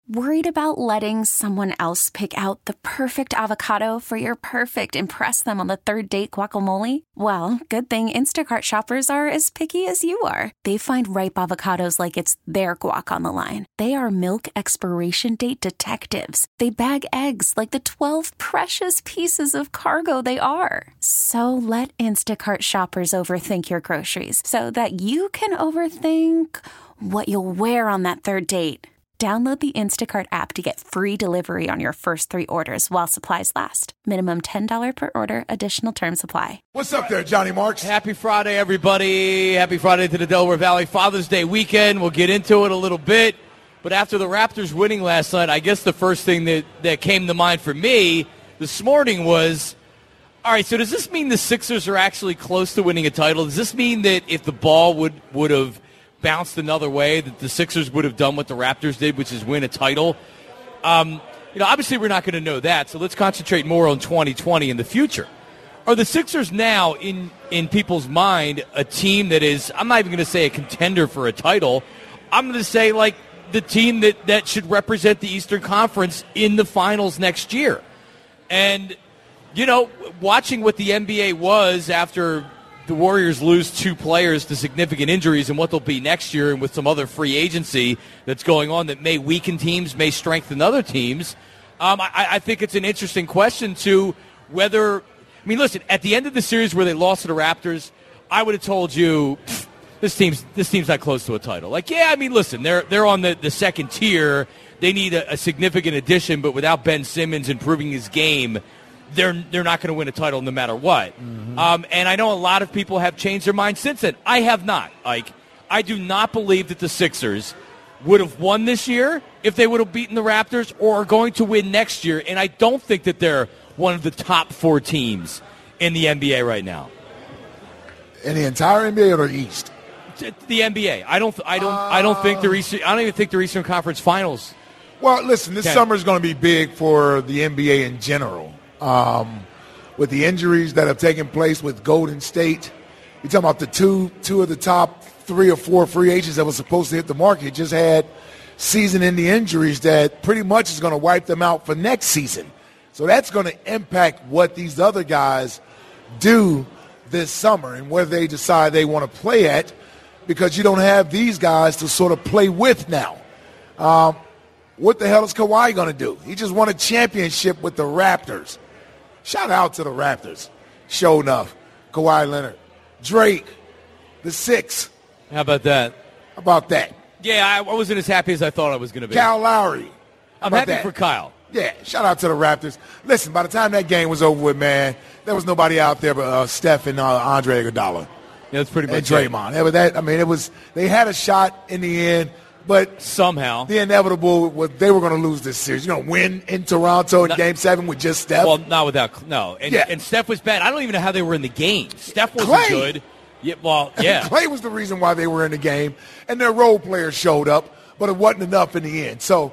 Worried about letting someone else pick out the perfect avocado for your perfect impress them on the third date guacamole? Well, good thing Instacart shoppers are as picky as you are. They find ripe avocados like it's their guac on the line. They are milk expiration date detectives. They bag eggs like the 12 precious pieces of cargo they are. So let Instacart shoppers overthink your groceries so that you can overthink what you'll wear on that third date. Download the Instacart app to get free delivery on your first 3 orders while supplies last. Minimum $10 per order. Additional terms apply. What's up there, Johnny Marks? Happy Friday, everybody. Happy Friday to the Delaware Valley Father's Day weekend. We'll get into it a little bit. But after the Raptors winning last night, I guess the first thing that came to mind for me this morning was, all right, so does this mean the Sixers are actually close to winning a title? Does this mean that if the ball would have bounced another way, that the Sixers would have done what the Raptors did, which is win a title? Obviously we're not going to know that, so let's concentrate more on 2020 in the future. Are the Sixers now, in people's mind, a team that is, I'm not even going to say a contender for a title, I'm going to say like the team that should represent the Eastern Conference in the finals next year? And, watching what the NBA was after the Warriors lose 2 players to significant injuries and what they'll be next year, and with some other free agency that's going on that may weaken teams, may strengthen other teams, I think it's an interesting question to whether – listen, at the end of the series where they lost to the Raptors, I would have told you this team's not close to a title. Listen, they're on the second tier. They need a significant addition, but without Ben Simmons improving his game – they're not going to win a title no matter what. Mm-hmm. And I know a lot of people have changed their mind since then. I have not. I do not believe that the Sixers would have won this year if they would have beaten the Raptors, or are going to win next year. And I don't think that they're one of the top 4 teams in the NBA right now. In the entire NBA or the East? The NBA. I don't think they're Eastern. I don't even think they're Eastern Conference Finals. Well, listen, this summer is going to be big for the NBA in general. With the injuries that have taken place with Golden State, you're talking about the two of the top 3 or 4 free agents that were supposed to hit the market just had season-ending injuries that pretty much is going to wipe them out for next season. So that's going to impact what these other guys do this summer and whether they decide they want to play at, because you don't have these guys to sort of play with now. What the hell is Kawhi going to do? He just won a championship with the Raptors. Shout out to the Raptors. Sure enough. Kawhi Leonard. Drake. The 6. How about that? How about that? Yeah, I wasn't as happy as I thought I was going to be. Kyle Lowry. I'm happy for Kyle. Yeah, shout out to the Raptors. Listen, by the time that game was over with, man, there was nobody out there but Steph and Andre Iguodala. Yeah, that's pretty much and Draymond. They had a shot in the end. But somehow the inevitable was they were going to lose this series. You're going to win in Toronto in Game 7 with just Steph? Well, not without – no. And Steph was bad. I don't even know how they were in the game. Steph wasn't good. Yeah, Clay was the reason why they were in the game, and their role players showed up, but it wasn't enough in the end. So,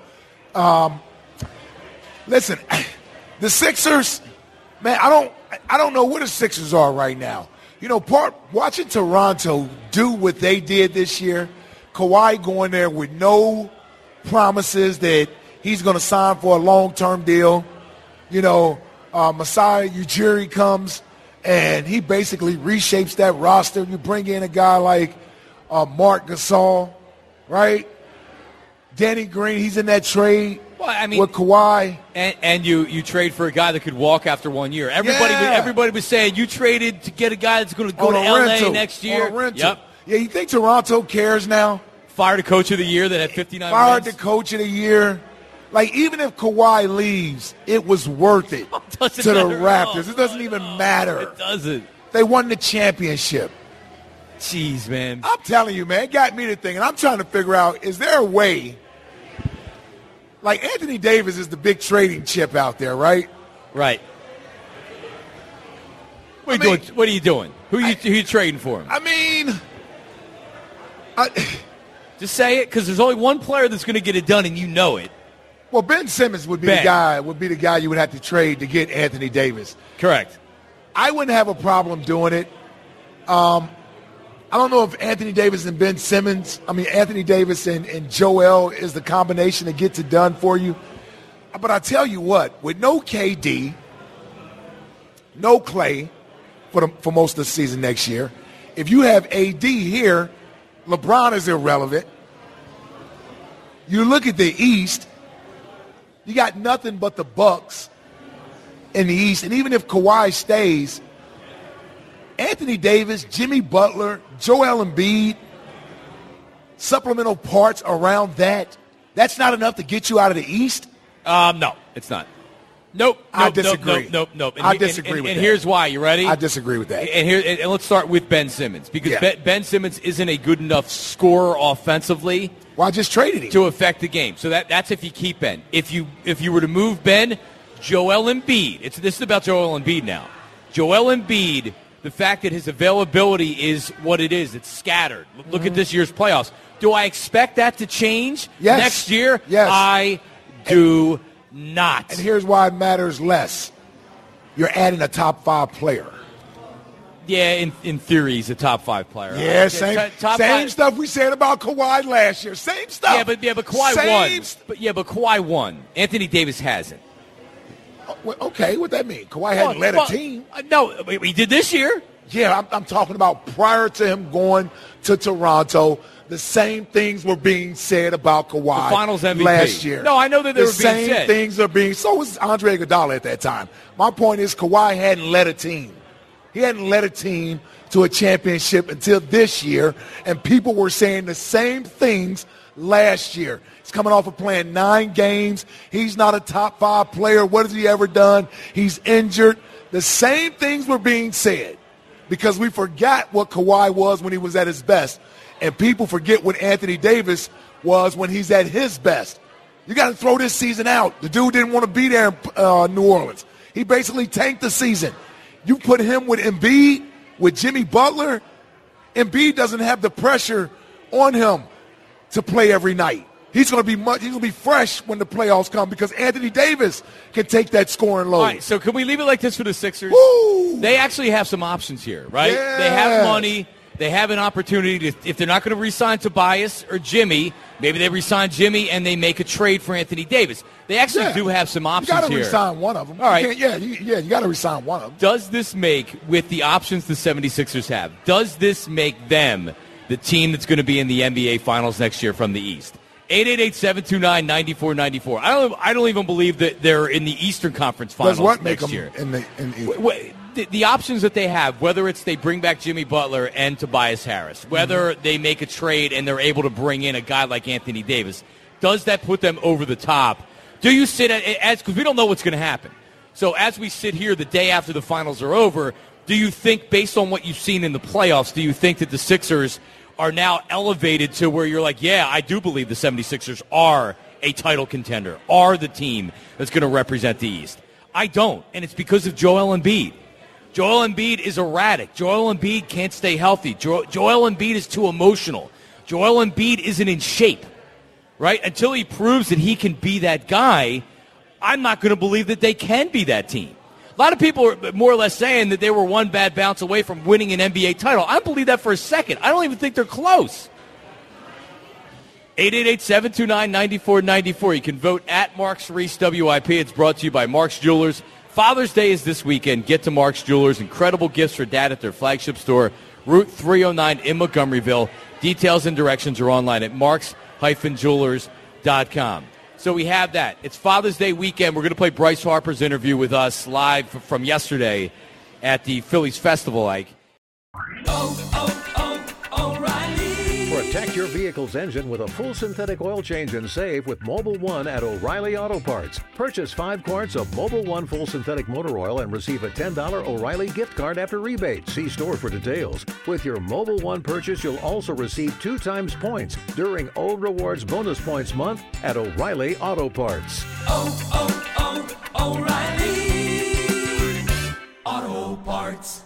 listen, the Sixers, man, I don't know where the Sixers are right now. Watching Toronto do what they did this year – Kawhi going there with no promises that he's going to sign for a long-term deal. Masai Ujiri comes, and he basically reshapes that roster. You bring in a guy like Marc Gasol, right? Danny Green, he's in that trade with Kawhi. And you trade for a guy that could walk after 1 year. Everybody was saying you traded to get a guy that's going to go to L.A. next year. Yep. Yeah, you think Toronto cares now? Fired a coach of the year that had 59 wins. Fired the coach of the year. Even if Kawhi leaves, it was worth it to the Raptors. It doesn't even matter. It doesn't. They won the championship. Jeez, man. I'm telling you, man, it got me to thinking. I'm trying to figure out, is there a way? Anthony Davis is the big trading chip out there, right? Right. What are you doing? Who are you trading for him? Just say it, because there's only one player that's going to get it done, and you know it. Well, Ben Simmons would be the guy you would have to trade to get Anthony Davis. Correct. I wouldn't have a problem doing it. I I don't know if Anthony Davis and Ben Simmons, Anthony Davis and Joel is the combination that gets it done for you. But I tell you what, with no KD, no Clay for most of the season next year, if you have AD here, LeBron is irrelevant. You look at the East, you got nothing but the Bucks in the East. And even if Kawhi stays, Anthony Davis, Jimmy Butler, Joel Embiid, supplemental parts around that's not enough to get you out of the East? No, it's not. Nope. I disagree. Nope. I disagree with that. And here's why. You ready? I disagree with that. And let's start with Ben Simmons, because Ben Simmons isn't a good enough scorer offensively. Well, I just traded him to affect the game. So that's if you keep Ben. If you were to move Ben, Joel Embiid. This is about Joel Embiid now. Joel Embiid, the fact that his availability is what it is, it's scattered. Look at this year's playoffs. Do I expect that to change next year? Yes. I do not. And here's why it matters less. You're adding a top 5 player. Yeah, in theory, he's a top 5 player. Yeah, same stuff we said about Kawhi last year. Same stuff. Yeah, but Kawhi won. But Kawhi won. Anthony Davis hasn't. Okay, what that mean? Kawhi hadn't led a team. No, he did this year. Yeah, I'm talking about prior to him going to Toronto. The same things were being said about Kawhi the Finals MVP last year. No, I know that they were being said. The same things are being. So was Andre Iguodala at that time. My point is, Kawhi hadn't led a team. He hadn't led a team to a championship until this year, and people were saying the same things last year. He's coming off of playing 9 games. He's not a top 5 player. What has he ever done? He's injured. The same things were being said because we forgot what Kawhi was when he was at his best. And people forget what Anthony Davis was when he's at his best. You got to throw this season out. The dude didn't want to be there in New Orleans. He basically tanked the season. You put him with Embiid, with Jimmy Butler. Embiid doesn't have the pressure on him to play every night. He's going to be fresh when the playoffs come because Anthony Davis can take that scoring load. All right, so can we leave it like this for the Sixers? Woo! They actually have some options here, right? Yes. They have money. They have an opportunity to, if they're not going to re-sign Tobias or Jimmy, maybe they re-sign Jimmy and they make a trade for Anthony Davis. They actually do have some options here. You got to re-sign one of them. All right. You got to re-sign one of them. Does this make, with the options the 76ers have, does this make them the team that's going to be in the NBA Finals next year from the East? 888-729-9494. I don't even believe that they're in the Eastern Conference Finals next year. In the the options that they have, whether it's they bring back Jimmy Butler and Tobias Harris, whether they make a trade and they're able to bring in a guy like Anthony Davis, does that put them over the top? Do you sit because we don't know what's going to happen. So as we sit here the day after the finals are over, do you think, based on what you've seen in the playoffs, do you think that the Sixers are now elevated to where you're like, yeah, I do believe the 76ers are a title contender, are the team that's going to represent the East? I don't, and it's because of Joel Embiid. Joel Embiid is erratic. Joel Embiid can't stay healthy. Joel Embiid is too emotional. Joel Embiid isn't in shape, right? Until he proves that he can be that guy, I'm not going to believe that they can be that team. A lot of people are more or less saying that they were one bad bounce away from winning an NBA title. I don't believe that for a second. I don't even think they're close. 888-729-9494. You can vote at Marks Reese WIP. It's brought to you by Marks Jewelers. Father's Day is this weekend. Get to Marks Jewelers. Incredible gifts for dad at their flagship store, Route 309 in Montgomeryville. Details and directions are online at marks-jewelers.com. So we have that. It's Father's Day weekend. We're going to play Bryce Harper's interview with us live from yesterday at the Phillies Festival, Ike. O'Reilly. Protect your vehicle's engine with a full synthetic oil change and save with Mobil 1 at O'Reilly Auto Parts. Purchase 5 quarts of Mobil 1 full synthetic motor oil and receive a $10 O'Reilly gift card after rebate. See store for details. With your Mobil 1 purchase, you'll also receive 2 times points during Old Rewards Bonus Points Month at O'Reilly Auto Parts. O'Reilly Auto Parts.